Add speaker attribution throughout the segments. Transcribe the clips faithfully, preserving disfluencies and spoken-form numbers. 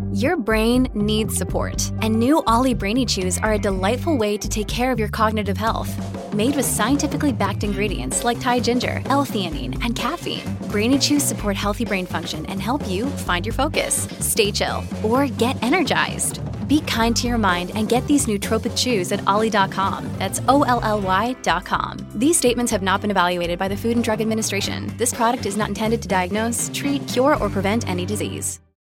Speaker 1: Your brain needs support, and new Ollie Brainy Chews are a delightful way to take care of your cognitive health. Made with scientifically backed ingredients like Thai ginger, L-theanine, and caffeine, Brainy Chews support healthy brain function and help you find your focus, stay chill, or get energized. Be kind to your mind and get these nootropic chews at ollie dot com. That's O L L Y dot com. These statements have not been evaluated by the Food and Drug Administration. This product is not intended to diagnose, treat, cure, or prevent any disease.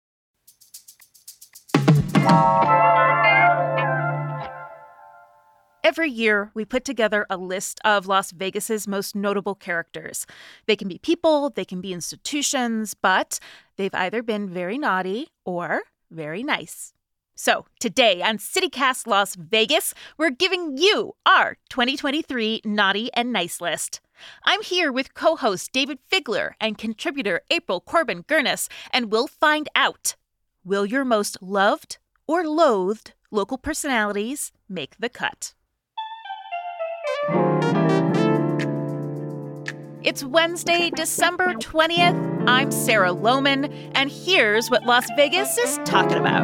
Speaker 2: Every year, we put together a list of Las Vegas's most notable characters. They can be people, they can be institutions, but they've either been very naughty or very nice. So today on CityCast Las Vegas, we're giving you our twenty twenty-three Naughty and Nice list. I'm here with co-host David Figler and contributor April Corbin-Gurnis, and we'll find out, will your most loved or loathed local personalities make the cut? It's Wednesday, December twentieth. I'm Sarah Lohman, and here's what Las Vegas is talking about.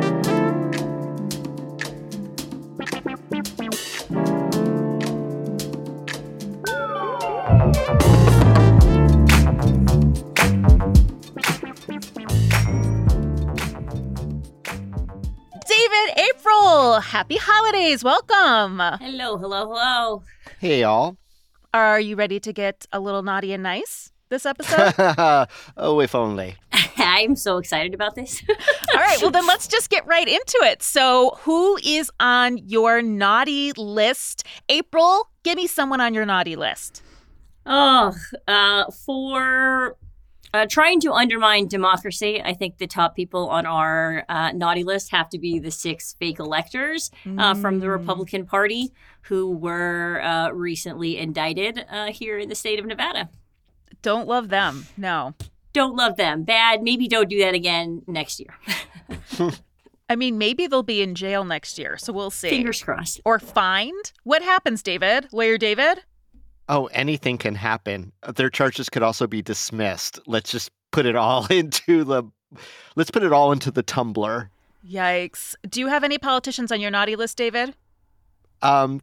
Speaker 2: David, April, happy holidays. Welcome.
Speaker 3: Hello, hello, hello.
Speaker 4: Hey, y'all.
Speaker 2: Are you ready to get a little naughty and nice this episode?
Speaker 4: Oh, if only.
Speaker 3: I'm so excited about this.
Speaker 2: All right, well, then let's just get right into it. So who is on your naughty list? April, give me someone on your naughty list.
Speaker 3: Oh, uh, for uh, trying to undermine democracy, I think the top people on our uh, naughty list have to be the six fake electors uh,
Speaker 2: Mm.
Speaker 3: from the Republican Party who were uh, recently indicted uh, here in the state of Nevada.
Speaker 2: Don't love them. No.
Speaker 3: Don't love them. Bad. Maybe don't do that again next year.
Speaker 2: I mean, maybe they'll be in jail next year, so we'll see.
Speaker 3: Fingers crossed.
Speaker 2: Or fined. What happens, David? Lawyer David?
Speaker 4: Oh, anything can happen. Their charges could also be dismissed. Let's just put it all into the let's put it all into the tumbler.
Speaker 2: Yikes. Do you have any politicians on your naughty list, David?
Speaker 4: Um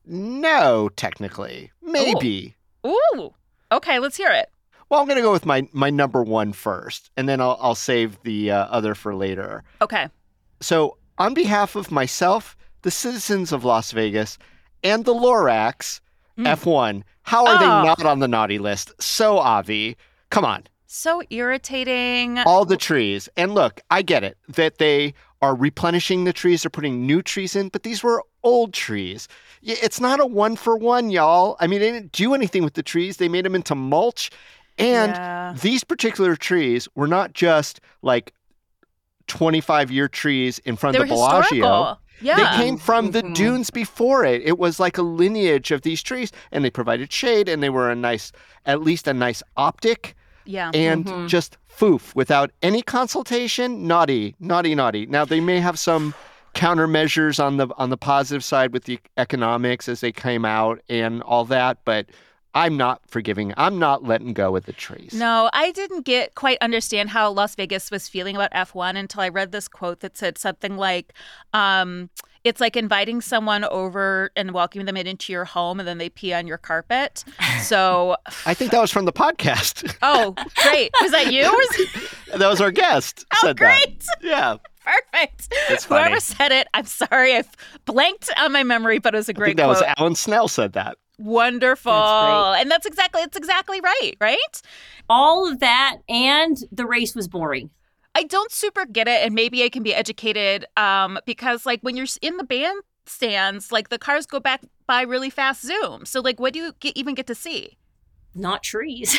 Speaker 4: no, technically. Maybe.
Speaker 2: Ooh. Okay, let's hear it.
Speaker 4: Well, I'm going to go with my my number one first, and then I'll I'll save the uh, other for later.
Speaker 2: Okay.
Speaker 4: So, on behalf of myself, the citizens of Las Vegas, and the Lorax,
Speaker 2: Mm.
Speaker 4: F one, how are
Speaker 2: Oh.
Speaker 4: they not on the naughty list? So, Avi, come on.
Speaker 2: So irritating.
Speaker 4: All the trees. And look, I get it that they are replenishing the trees. They're putting new trees in, but these were old trees. Y- It's not a one for one, y'all. I mean, they didn't do anything with the trees. They made them into mulch. And
Speaker 2: Yeah.
Speaker 4: these particular trees were not just like twenty-five year trees in front
Speaker 2: They
Speaker 4: of
Speaker 2: were
Speaker 4: the Bellagio.
Speaker 2: historical. Yeah.
Speaker 4: They came from the
Speaker 3: Mhm.
Speaker 4: dunes before it. It was like a lineage of these trees, and they provided shade, and they were a nice, at least a nice optic.
Speaker 2: Yeah.
Speaker 4: And
Speaker 3: Mhm.
Speaker 4: just foof without any consultation. Naughty, naughty, naughty. Now they may have some countermeasures on the on the positive side with the economics as they came out and all that, but I'm not forgiving. I'm not letting go with the trees.
Speaker 2: No, I didn't get quite understand how Las Vegas was feeling about F one until I read this quote that said something like, um, it's like inviting someone over and welcoming them into your home and then they pee on your carpet. So,
Speaker 4: I think that was from the podcast.
Speaker 2: oh, great. Was that you? Or was it-
Speaker 4: That was our guest.
Speaker 2: Oh,
Speaker 4: said
Speaker 2: great.
Speaker 4: That. Yeah.
Speaker 2: Perfect.
Speaker 4: That's
Speaker 2: Whoever
Speaker 4: funny.
Speaker 2: said it, I'm sorry. I've blanked on my memory, but it was a
Speaker 4: I
Speaker 2: great
Speaker 4: think that
Speaker 2: quote.
Speaker 4: was Alan Snell said that.
Speaker 2: Wonderful.
Speaker 3: That's great.
Speaker 2: And that's exactly, it's exactly right, right?
Speaker 3: All of that, and the race was boring.
Speaker 2: I don't super get it, and maybe I can be educated um, because, like, when you're in the bandstands, like, the cars go back by really fast zoom. So, like, what do you get, even get to see?
Speaker 3: Not trees.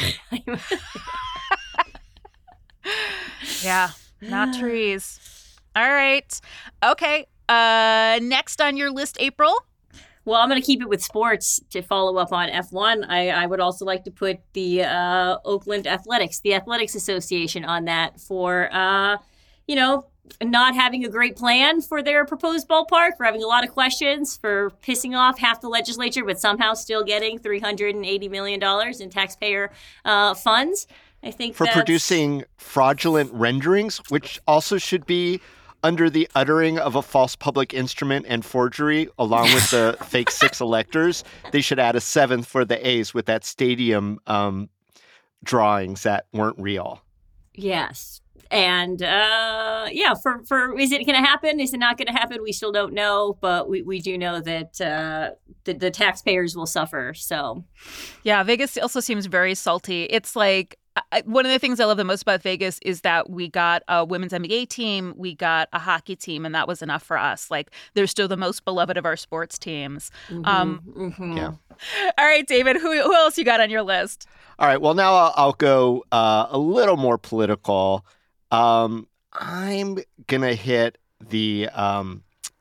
Speaker 2: Yeah, not trees. All right. Okay. Uh, next on your list, April.
Speaker 3: Well, I'm going to keep it with sports to follow up on F one. I, I would also like to put the uh, Oakland Athletics, the Athletics Association, on that for, uh, you know, not having a great plan for their proposed ballpark, for having a lot of questions, for pissing off half the legislature, but somehow still getting three hundred eighty million dollars in taxpayer uh, funds. I think
Speaker 4: For
Speaker 3: that's...
Speaker 4: producing fraudulent renderings, which also should be under the uttering of a false public instrument and forgery, along with the fake six electors, they should add a seventh for the A's with that stadium um, drawings that weren't real.
Speaker 3: Yes. And uh, yeah, for, for is it going to happen? Is it not going to happen? We still don't know, but we, we do know that uh, the, the taxpayers will suffer. So,
Speaker 2: yeah, Vegas also seems very salty. It's like I, one of the things I love the most about Vegas is that we got a women's N B A team, we got a hockey team, and that was enough for us. Like, they're still the most beloved of our sports teams.
Speaker 3: Mm-hmm,
Speaker 2: um,
Speaker 3: mm-hmm.
Speaker 4: Yeah.
Speaker 2: All right, David, who who else you got on your list?
Speaker 4: All right. Well, now I'll, I'll go uh, a little more political. Um, I'm going to hit the um,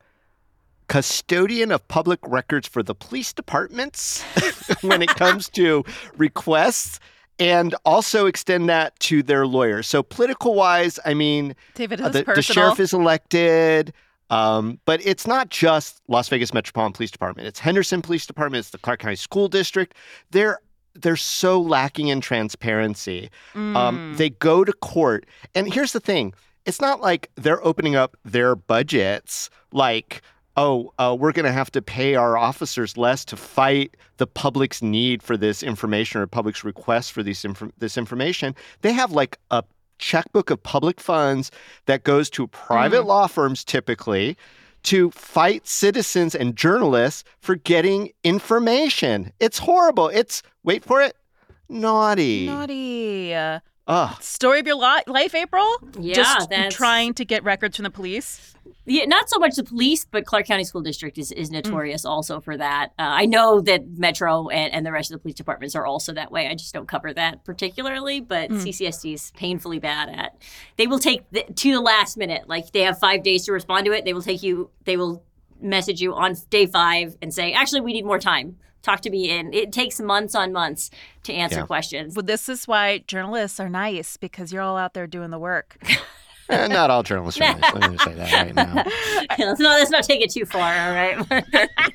Speaker 4: custodian of public records for the police departments when it comes to requests, and also extend that to their lawyers. So political-wise, I mean,
Speaker 2: David,
Speaker 4: uh,
Speaker 2: is this
Speaker 4: the, the
Speaker 2: personal?
Speaker 4: sheriff is elected, um, but it's not just Las Vegas Metropolitan Police Department. It's Henderson Police Department. It's the Clark County School District. They're They're so lacking in transparency.
Speaker 2: Mm.
Speaker 4: Um, they go to court. And here's the thing. It's not like they're opening up their budgets like, oh, uh, we're going to have to pay our officers less to fight the public's need for this information or public's request for these inf- this information. They have like a checkbook of public funds that goes to private mm. law firms typically to fight citizens and journalists for getting information. It's horrible. It's, wait for it, naughty.
Speaker 2: Naughty.
Speaker 4: Ugh.
Speaker 2: Story of your li- life, April?
Speaker 3: Yeah,
Speaker 2: Just
Speaker 3: that's...
Speaker 2: trying to get records from the police?
Speaker 3: Yeah, not so much the police, but Clark County School District is, is notorious mm. also for that. Uh, I know that Metro and, and the rest of the police departments are also that way. I just don't cover that particularly, but mm. C C S D is painfully bad at. They will take the, to the last minute. Like, they have five days to respond to it. They will take you. They will message you on day five and say, actually, we need more time. Talk to me in. It takes months on months to answer yeah. questions.
Speaker 2: Well, this is why journalists are nice, because you're all out there doing the work.
Speaker 4: Eh, not all journalists are nice. Let me just say that right now.
Speaker 3: Yeah, let's, not, let's not take it too far, all right?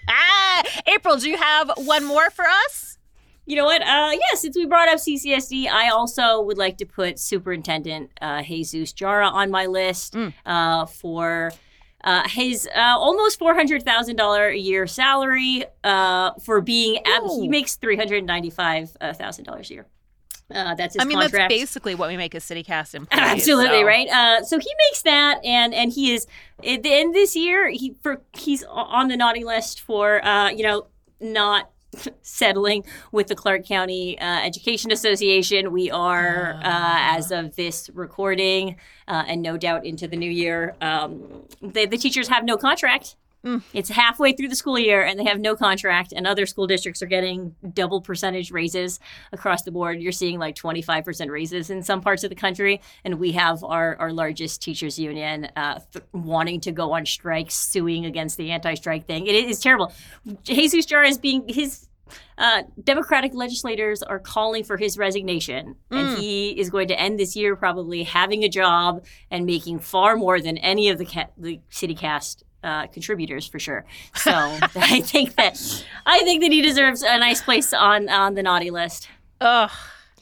Speaker 2: April, do you have one more for us?
Speaker 3: You know what? Uh, yeah, since we brought up C C S D, I also would like to put Superintendent uh, Jesus Jara on my list mm. uh, for... Uh, his uh, almost four hundred thousand dollars a year salary uh, for being, ab- he makes three hundred ninety-five thousand dollars a year. Uh, that's his
Speaker 2: I mean,
Speaker 3: contract.
Speaker 2: That's basically what we make as city cast employees.
Speaker 3: Absolutely,
Speaker 2: so.
Speaker 3: right? Uh, so he makes that, and and he is, and this year, he for he's on the naughty list for, uh, you know, not settling with the Clark County uh, Education Association. We are, uh, as of this recording, uh, and no doubt into the new year, um, the, the teachers have no contract. Mm. It's halfway through the school year and they have no contract, and other school districts are getting double percentage raises across the board. You're seeing like twenty-five percent raises in some parts of the country, and we have our, our largest teachers union uh, th- wanting to go on strike, suing against the anti-strike thing. It is terrible. Jesus Jara is being his uh, Democratic legislators are calling for his resignation, mm. and he is going to end this year probably having a job and making far more than any of the ca- the city cast Uh, contributors for sure. So I think that I think that he deserves a nice place on on the naughty list.
Speaker 2: Ugh,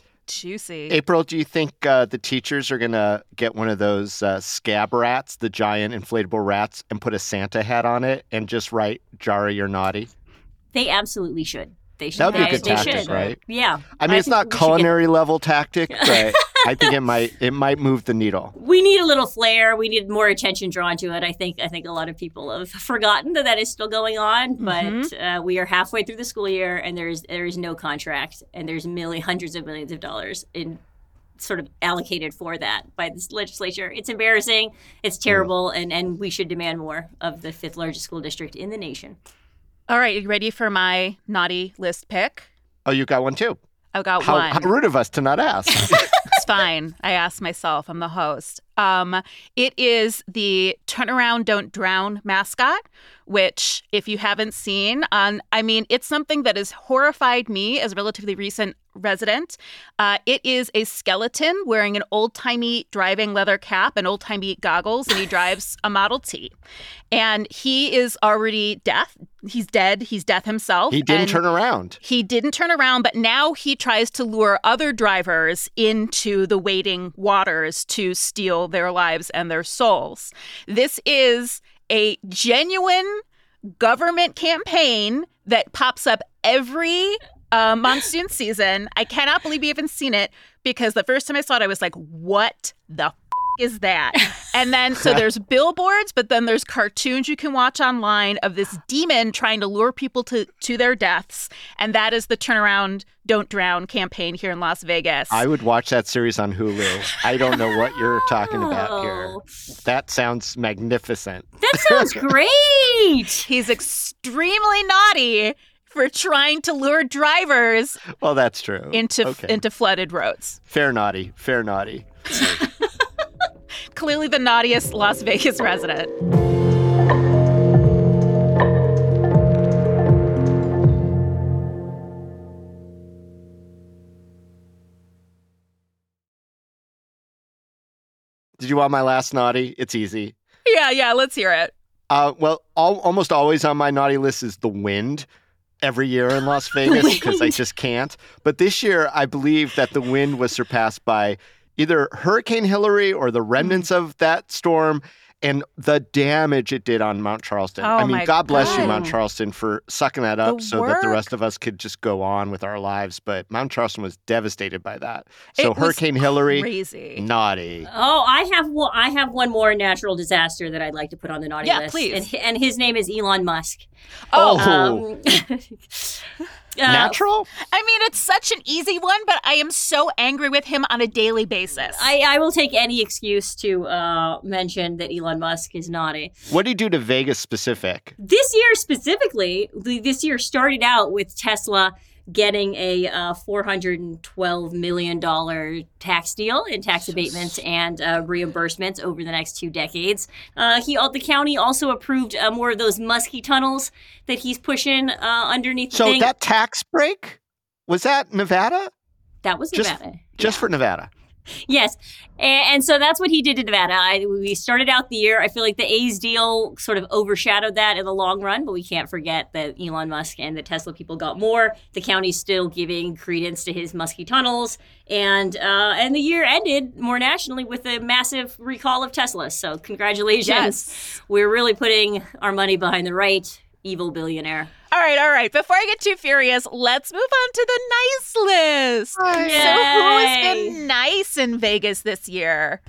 Speaker 2: juicy.
Speaker 4: April, do you think uh, the teachers are gonna get one of those uh, scab rats, the giant inflatable rats, and put a Santa hat on it and just write "Jara, you're naughty"?
Speaker 3: They absolutely should. They should.
Speaker 4: That would be a good
Speaker 3: they
Speaker 4: tactic,
Speaker 3: should.
Speaker 4: right?
Speaker 3: Yeah.
Speaker 4: I mean,
Speaker 3: I
Speaker 4: it's not culinary get... level tactic, but I think it might it might move the needle.
Speaker 3: We need a little flair. We need more attention drawn to it. I think I think a lot of people have forgotten that that is still going on. But mm-hmm. uh, we are halfway through the school year, and there is there is no contract, and there's million hundreds of millions of dollars in sort of allocated for that by this legislature. It's embarrassing. It's terrible, mm. and and we should demand more of the fifth largest school district in the nation.
Speaker 2: All right, you ready for my naughty list pick?
Speaker 4: Oh, you got one too.
Speaker 2: I've got
Speaker 4: how,
Speaker 2: one.
Speaker 4: How rude of us to not ask.
Speaker 2: It's fine. I asked myself. I'm the host. Um, it is the Turnaround Don't Drown mascot, which, if you haven't seen, um, I mean, it's something that has horrified me as a relatively recent resident. Uh, it is a skeleton wearing an old-timey driving leather cap and old-timey goggles, and he drives a Model T. And he is already deaf. He's dead. He's death himself.
Speaker 4: He didn't turn around.
Speaker 2: He didn't turn around, but now he tries to lure other drivers into the waiting waters to steal all their lives and their souls. This is a genuine government campaign that pops up every uh, monsoon season. I cannot believe we haven't seen it, because the first time I saw it, I was like, what the f- is that? And then, so there's billboards, but then there's cartoons you can watch online of this demon trying to lure people to, to their deaths. And that is the Turnaround, Don't Drown campaign here in Las Vegas.
Speaker 4: I would watch that series on Hulu. I don't know what you're talking about here. That sounds magnificent.
Speaker 3: That sounds great.
Speaker 2: He's extremely naughty for trying to lure drivers
Speaker 4: Well, that's true.
Speaker 2: into
Speaker 4: Okay.
Speaker 2: into flooded roads.
Speaker 4: Fair naughty. Fair naughty.
Speaker 2: Clearly the naughtiest Las Vegas resident.
Speaker 4: Did you want my last naughty? It's easy.
Speaker 2: Yeah, yeah, let's hear it.
Speaker 4: Uh, well, all, almost always on my naughty list is the wind every year in Las Vegas, because I just can't. But this year, I believe that the wind was surpassed by either Hurricane Hillary or the remnants of that storm, and the damage it did on Mount Charleston.
Speaker 2: Oh,
Speaker 4: I mean,
Speaker 2: my
Speaker 4: God bless you,
Speaker 2: God.
Speaker 4: Mount Charleston, for sucking that up
Speaker 2: The
Speaker 4: so that the
Speaker 2: work.
Speaker 4: rest of us could just go on with our lives. But Mount Charleston was devastated by that. So
Speaker 2: It was
Speaker 4: Hurricane Hillary,
Speaker 2: Crazy.
Speaker 4: naughty.
Speaker 3: Oh, I have one, I have one more natural disaster that I'd like to put on the naughty
Speaker 2: Yeah,
Speaker 3: list.
Speaker 2: please.
Speaker 3: And, hi- and his name is Elon Musk.
Speaker 2: Oh,
Speaker 3: Um, uh,
Speaker 4: Natural?
Speaker 2: I mean, it's such an easy one, but I am so angry with him on a daily basis.
Speaker 3: I, I will take any excuse to uh, mention that Elon Musk is naughty.
Speaker 4: What do you do to Vegas specific?
Speaker 3: This year specifically, the- this year started out with Tesla getting a uh, four hundred twelve million dollars tax deal in tax abatements and uh, reimbursements over the next two decades. Uh, he, the county also approved uh, more of those musky tunnels that he's pushing uh, underneath the
Speaker 4: So
Speaker 3: thing.
Speaker 4: that tax break, was that Nevada?
Speaker 3: that was
Speaker 4: just-
Speaker 3: Nevada.
Speaker 4: Just for Nevada.
Speaker 3: Yes. And, and so that's what he did in Nevada. I, we started out the year. I feel like the A's deal sort of overshadowed that in the long run, but we can't forget that Elon Musk and the Tesla people got more. The county's still giving credence to his musky tunnels. And uh, and the year ended more nationally with a massive recall of Teslas. So congratulations.
Speaker 2: Yes.
Speaker 3: We're really putting our money behind the right evil billionaire.
Speaker 2: All right, all right. Before I get too furious, let's move on to the nice list. So who has
Speaker 3: Yay.
Speaker 2: been nice in Vegas this year?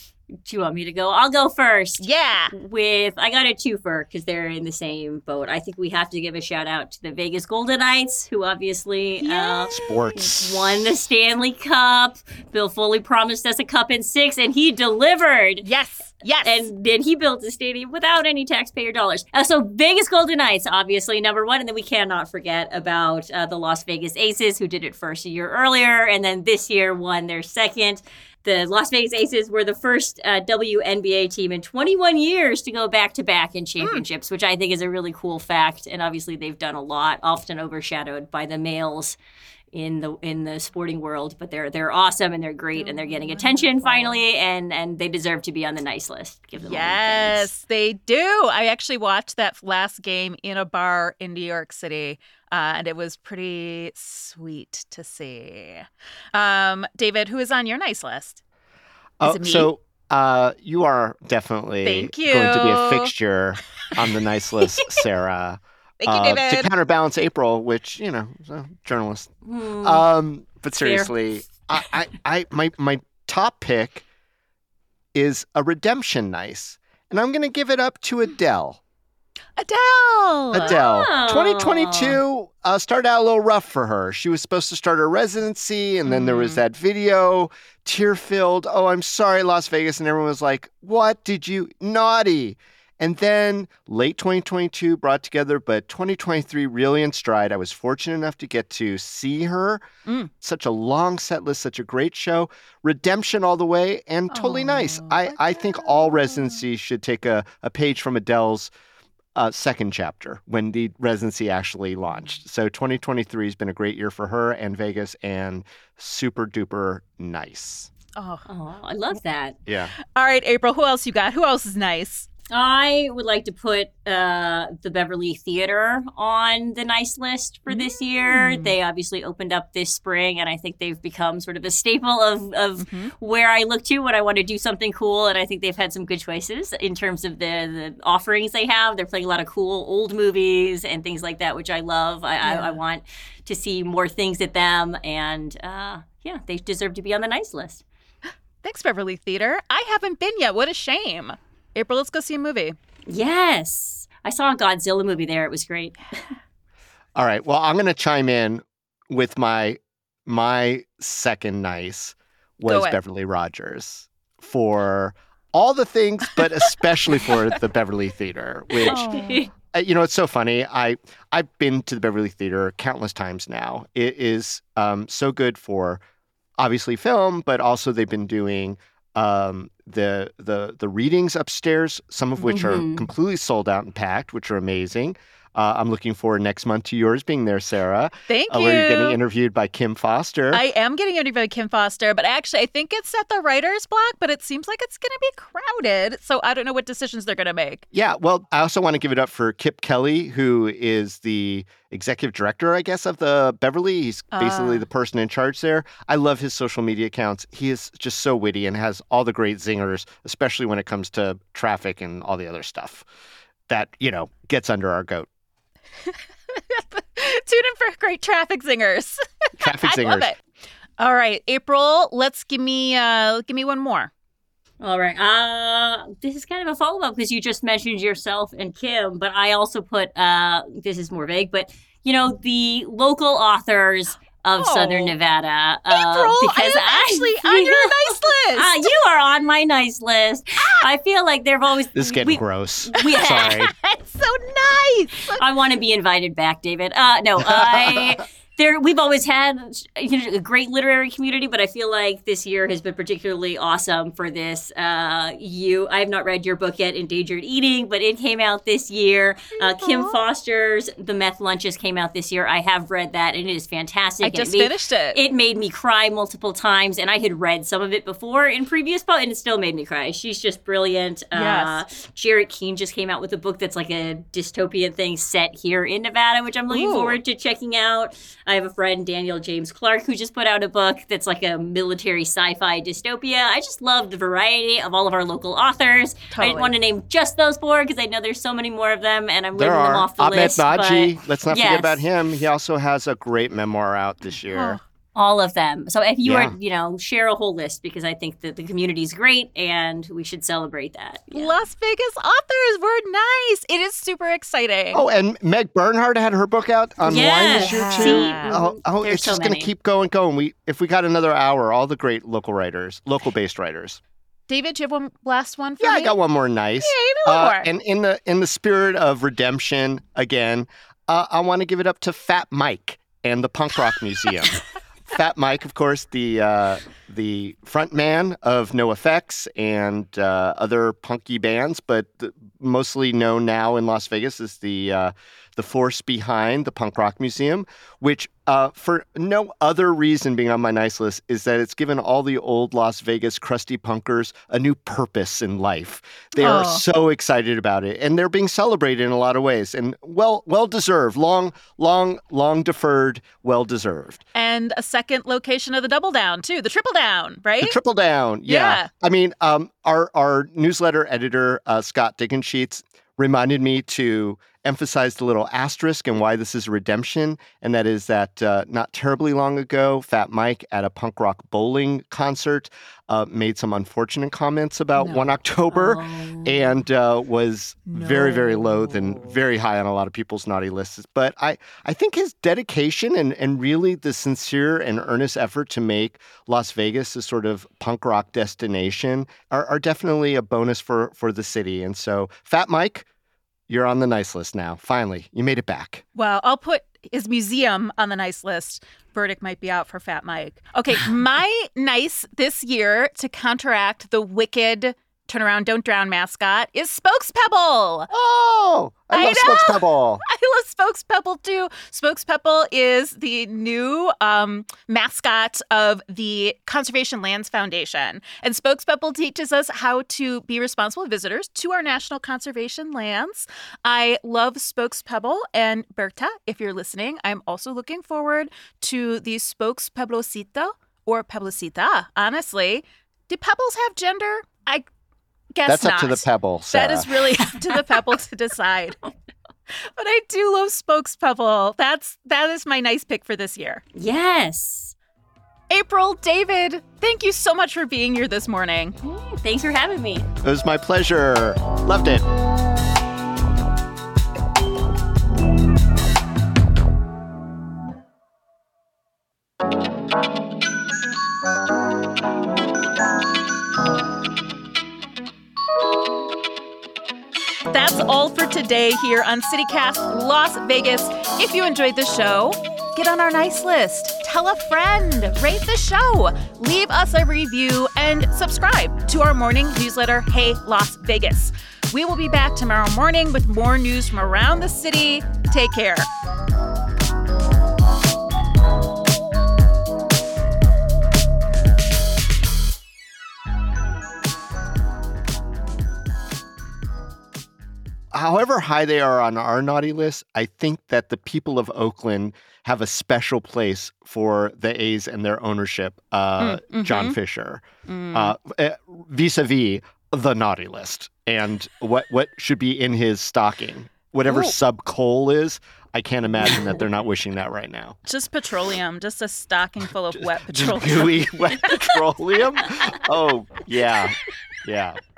Speaker 3: Do you want me to go? I'll go first.
Speaker 2: Yeah.
Speaker 3: With I got a twofer because they're in the same boat. I think we have to give a shout out to the Vegas Golden Knights, who obviously uh,
Speaker 4: Sports.
Speaker 3: won the Stanley Cup. Bill Foley promised us a cup in six, and he delivered.
Speaker 2: Yes. Yes.
Speaker 3: And then he built a stadium without any taxpayer dollars. Uh, so Vegas Golden Knights, obviously, number one. And then we cannot forget about uh, the Las Vegas Aces, who did it first a year earlier. And then this year won their second. The Las Vegas Aces were the first uh, W N B A team in twenty-one years to go back-to-back in championships, which I think is a really cool fact. And obviously they've done a lot, often overshadowed by the males in the in the sporting world. But they're they're awesome and they're great and they're getting attention finally, and, and they deserve to be on the nice list. Give them all the things.
Speaker 2: Yes, they do. I actually watched that last game in a bar in New York City, uh, and it was pretty sweet to see. Um, David, who is on your nice list? Is
Speaker 4: Oh,
Speaker 2: it me?
Speaker 4: so uh, you are definitely
Speaker 2: Thank you.
Speaker 4: going to be a fixture on the nice list, Sarah.
Speaker 2: Thank you,
Speaker 4: uh,
Speaker 2: David.
Speaker 4: To counterbalance April, which, you know, is a journalist.
Speaker 3: Hmm.
Speaker 4: Um, but
Speaker 3: Fair.
Speaker 4: seriously, I, I, I, my, my top pick is a redemption nice, and I'm going to give it up to Adele.
Speaker 2: Adele.
Speaker 4: Adele.
Speaker 3: Oh.
Speaker 4: twenty twenty-two uh, started out a little rough for her. She was supposed to start her residency, and then there was
Speaker 2: Mhm.
Speaker 4: that video, tear-filled, oh, I'm sorry, Las Vegas, and everyone was like, what did you, naughty. And then late twenty twenty-two brought together, but twenty twenty-three really in stride. I was fortunate enough to get to see her.
Speaker 2: Mm.
Speaker 4: Such a long set list, such a great show. Redemption all the way, and totally nice.
Speaker 2: Oh,
Speaker 4: I, I think all
Speaker 2: Adele.
Speaker 4: residencies should take a, a page from Adele's uh, second chapter when the residency actually launched. So twenty twenty-three has been a great year for her and Vegas, and super duper nice.
Speaker 2: Oh.
Speaker 3: Oh, I love that.
Speaker 4: Yeah.
Speaker 2: All right, April, who else you got? Who else is nice?
Speaker 3: I would like to put uh, the Beverly Theater on the nice list for this mm. year. They obviously opened up this spring, and I think they've become sort of a staple of, of mm-hmm. where I look to when I want to do something cool. And I think they've had some good choices in terms of the, the offerings they have. They're playing a lot of cool old movies and things like that, which I love. I, yeah. I, I want to see more things at them. And uh, yeah, they deserve to be on the nice list.
Speaker 2: Thanks, Beverly Theater. I haven't been yet. What a shame. April, let's go see a movie.
Speaker 3: Yes. I saw a Godzilla movie there. It was great.
Speaker 4: All right. Well, I'm going to chime in with my my second nice was Beverly Rogers for all the things, but especially for the Beverly Theater, which, oh. uh, you know, it's so funny. I, I've been to the Beverly Theater countless times now. It is um, so good for, obviously, film, but also they've been doing Um, the the the readings upstairs, some of which mm-hmm. are completely sold out and packed, which are amazing. Uh, I'm looking forward next month to yours being there, Sarah.
Speaker 2: Thank
Speaker 4: uh,
Speaker 2: you.
Speaker 4: Where you're getting interviewed by Kim Foster.
Speaker 2: I am getting interviewed by Kim Foster, but actually I think it's at the writer's block, but it seems like it's going to be crowded. So I don't know what decisions they're going to make.
Speaker 4: Yeah, well, I also want to give it up for Kip Kelly, who is the executive director, I guess, of the Beverly. He's basically uh. the person in charge there. I love his social media accounts. He is just so witty and has all the great zingers, especially when it comes to traffic and all the other stuff that, you know, gets under our goat.
Speaker 2: Tune in for great traffic zingers.
Speaker 4: Traffic
Speaker 2: I
Speaker 4: zingers.
Speaker 2: Love it. All right, April, let's give me uh, give me one more.
Speaker 3: All right. Uh, this is kind of a follow-up because you just mentioned yourself and Kim, but I also put, uh, this is more vague, but, you know, the local authors of oh. Southern Nevada.
Speaker 2: Uh, April, because I am I, actually on your nice list.
Speaker 3: Uh, you are on my nice list. Ah. I feel like there've always...
Speaker 4: This is getting we, gross.
Speaker 3: We,
Speaker 4: Sorry.
Speaker 2: It's so nice.
Speaker 3: I want to be invited back, David. Uh, no, I... There, we've always had you know, a great literary community, but I feel like this year has been particularly awesome for this. Uh, you, I have not read your book yet, Endangered Eating, but it came out this year. Uh, Kim Foster's The Meth Lunches came out this year. I have read that, and it is fantastic.
Speaker 2: I just
Speaker 3: it made,
Speaker 2: finished it.
Speaker 3: It made me cry multiple times, and I had read some of it before in previous posts, and it still made me cry. She's just brilliant.
Speaker 2: Yes.
Speaker 3: Uh, Jarrett Keene just came out with a book that's like a dystopian thing set here in Nevada, which I'm looking
Speaker 2: Ooh.
Speaker 3: forward to checking out. I have a friend, Daniel James Clark, who just put out a book that's like a military sci-fi dystopia. I just love the variety of all of our local authors.
Speaker 2: Totally.
Speaker 3: I didn't want to name just those four because I know there's so many more of them, and I'm
Speaker 4: there
Speaker 3: leaving
Speaker 4: are.
Speaker 3: them off the
Speaker 4: Ahmed
Speaker 3: list.
Speaker 4: Naji,
Speaker 3: but
Speaker 4: let's not
Speaker 3: yes.
Speaker 4: forget about him. He also has a great memoir out this year.
Speaker 3: Oh. All of them. So if you
Speaker 4: yeah.
Speaker 3: are, you know, share a whole list because I think that the community is great and we should celebrate that. Yeah.
Speaker 2: Las Vegas authors were nice. It is super exciting.
Speaker 4: Oh, and Meg Bernhardt had her book out on
Speaker 3: yes.
Speaker 4: wine this year too.
Speaker 3: See,
Speaker 4: oh, oh it's
Speaker 3: so
Speaker 4: just going to keep going, going. We if we got another hour, all the great local writers, local based writers.
Speaker 2: David, do you have one last one for
Speaker 4: yeah,
Speaker 2: me?
Speaker 4: I got one more nice.
Speaker 2: Yeah, you know
Speaker 4: uh,
Speaker 2: more.
Speaker 4: And in the in the spirit of redemption, again, uh, I want to give it up to Fat Mike and the Punk Rock Museum. Fat Mike, of course, the uh, the front man of NoFX and uh, other punky bands, but the, mostly known now in Las Vegas as the uh, the force behind the Punk Rock Museum, which uh, for no other reason being on my nice list is that it's given all the old Las Vegas crusty punkers a new purpose in life. They are
Speaker 2: oh.
Speaker 4: so excited about it, and they're being celebrated in a lot of ways, and well, well deserved, long, long, long deferred, well deserved.
Speaker 2: And a second location of the Double Down too, the Triple Down, right?
Speaker 4: The Triple Down, yeah.
Speaker 2: yeah.
Speaker 4: I mean, um, our our newsletter editor uh, Scott Dickensheets reminded me to emphasize the little asterisk and why this is redemption, and that is that uh, not terribly long ago, Fat Mike at a punk rock bowling concert uh, made some unfortunate comments about
Speaker 2: no.
Speaker 4: one October
Speaker 3: oh.
Speaker 4: and uh, was
Speaker 2: no.
Speaker 4: very, very low and very high on a lot of people's naughty lists. But I, I think his dedication and, and really the sincere and earnest effort to make Las Vegas a sort of punk rock destination are, are definitely a bonus for, for the city. And so, Fat Mike, you're on the nice list now. Finally, you made it back.
Speaker 2: Well, I'll put his museum on the nice list. Verdict might be out for Fat Mike. Okay, my nice this year to counteract the wicked Turn Around, Don't Drown mascot is Spokes Pebble.
Speaker 4: Oh, I,
Speaker 2: I
Speaker 4: love
Speaker 2: know.
Speaker 4: Spokes Pebble.
Speaker 2: I love Spokes Pebble too. Spokes Pebble is the new um, mascot of the Conservation Lands Foundation. And Spokes Pebble teaches us how to be responsible visitors to our national conservation lands. I love Spokes Pebble. And Berta, if you're listening, I'm also looking forward to the Spokes Peblosito or Peblosita. Honestly, do pebbles have gender? I guess
Speaker 4: That's
Speaker 2: not.
Speaker 4: up to the pebble, Sarah.
Speaker 2: That is really up to the pebble to decide. But I do love Spokes Pebble. That's that is my nice pick for this year.
Speaker 3: Yes.
Speaker 2: April, David, thank you so much for being here this morning.
Speaker 3: Thanks for having me.
Speaker 4: It was my pleasure. Loved it.
Speaker 2: That's all for today here on CityCast Las Vegas. If you enjoyed the show, get on our nice list. Tell a friend. Rate the show. Leave us a review and subscribe to our morning newsletter, Hey Las Vegas. We will be back tomorrow morning with more news from around the city. Take care.
Speaker 4: However high they are on our naughty list, I think that the people of Oakland have a special place for the A's and their ownership, uh,
Speaker 2: mm-hmm.
Speaker 4: John Fisher,
Speaker 2: Mm.
Speaker 4: uh, vis-a-vis the naughty list and what, what should be in his stocking. Whatever
Speaker 2: Ooh.
Speaker 4: sub-coal is, I can't imagine that they're not wishing that right now.
Speaker 2: Just petroleum, just a stocking full of wet
Speaker 4: Just
Speaker 2: petroleum.
Speaker 4: gooey wet petroleum? Oh, yeah, yeah.